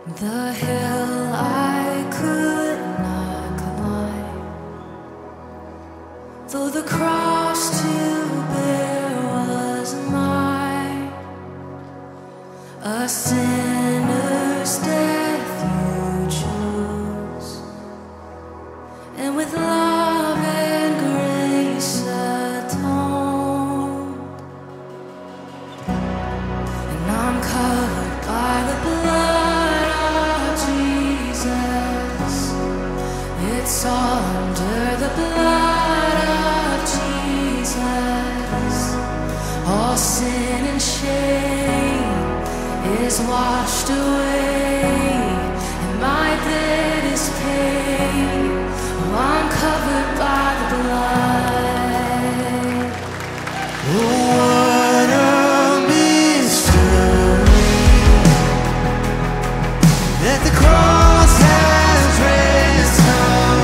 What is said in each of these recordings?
The hill I could not climb, though the cross to bear was mine, a sinner's death you chose, and with love and grace atoned, and I'm covered by the blood. It's all under the blood of Jesus. All sin and shame is washed away, and my debt is paid. Oh, I'm covered by the blood. Oh, what a mystery that the cross has raised up.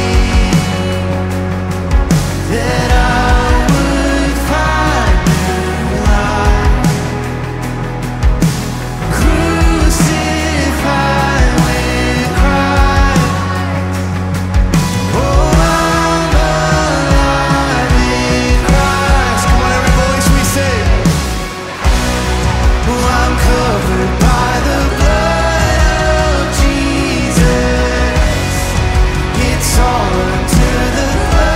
That I would find new life, crucified with Christ. Oh, I'm alive in Christ. Come on, every voice we sing. Oh, I'm covered by the blood of Jesus. It's all under the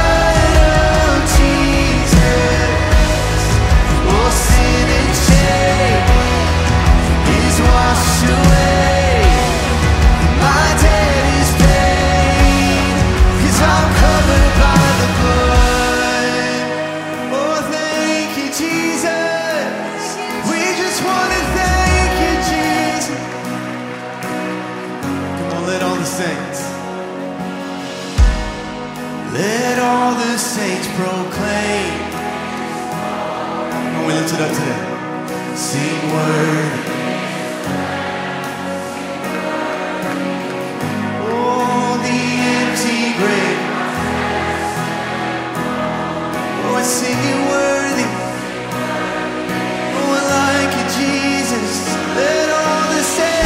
let all the saints proclaim. When we lift it up today, sing worthy. Oh, the empty grave. Oh, I sing you worthy. Oh, I like you, Jesus. Let all the saints.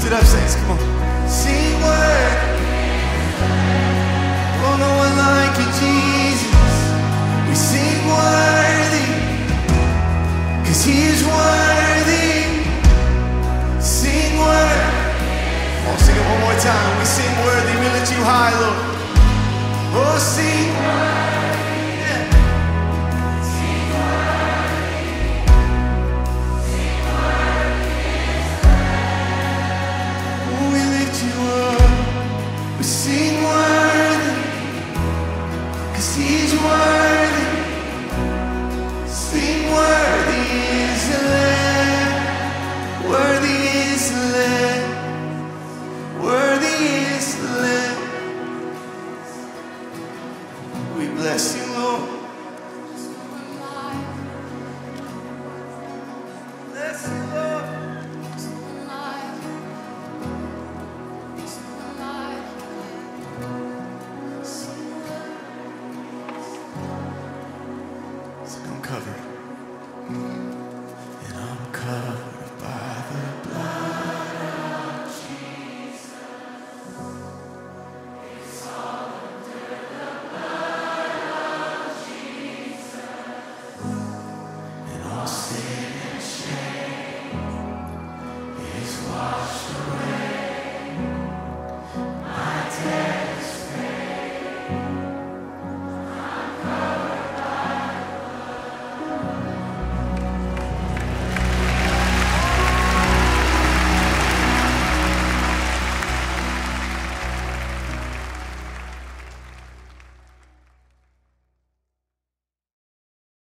it up, saints, come on. Sing worthy. Oh, no one like you, Jesus. We sing worthy, 'cause he is worthy. Sing worthy. Come on, sing it one more time. We sing worthy, we lift you high, Lord. Oh, sing worthy.